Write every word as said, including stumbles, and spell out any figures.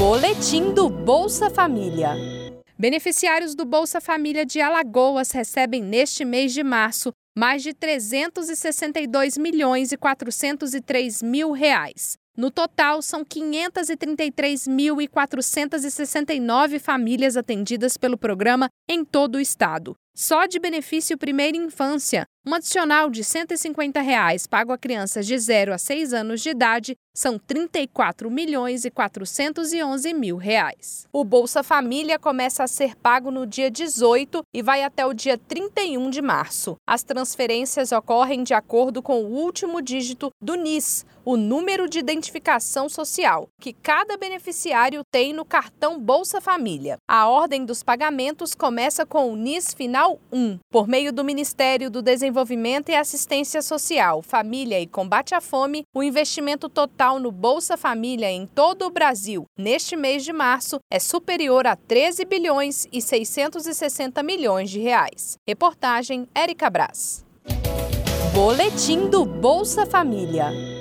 Boletim do Bolsa Família. Beneficiários do Bolsa Família de Alagoas recebem neste mês de março mais de trezentos e sessenta e dois milhões e quatrocentos e três mil reais. No total, são quinhentas e trinta e três mil e quatrocentas e sessenta e nove famílias atendidas pelo programa em todo o estado. Só de benefício Primeira Infância, um adicional de cento e cinquenta reais pago a crianças de zero a seis anos de idade são trinta e quatro milhões e quatrocentos e onze mil reais. O Bolsa Família começa a ser pago no dia dezoito e vai até o dia trinta e um de março. As transferências ocorrem de acordo com o último dígito do N I S, o número de identificação social, que cada beneficiário tem no cartão Bolsa Família. A ordem dos pagamentos começa com o N I S final um, por meio do Ministério do Desenvolvimento e Assistência Social, Família e Combate à Fome. O investimento total no Bolsa Família em todo o Brasil, neste mês de março, é superior a treze bilhões e seiscentos e sessenta milhões de reais. Reportagem Érica Braz. Boletim do Bolsa Família.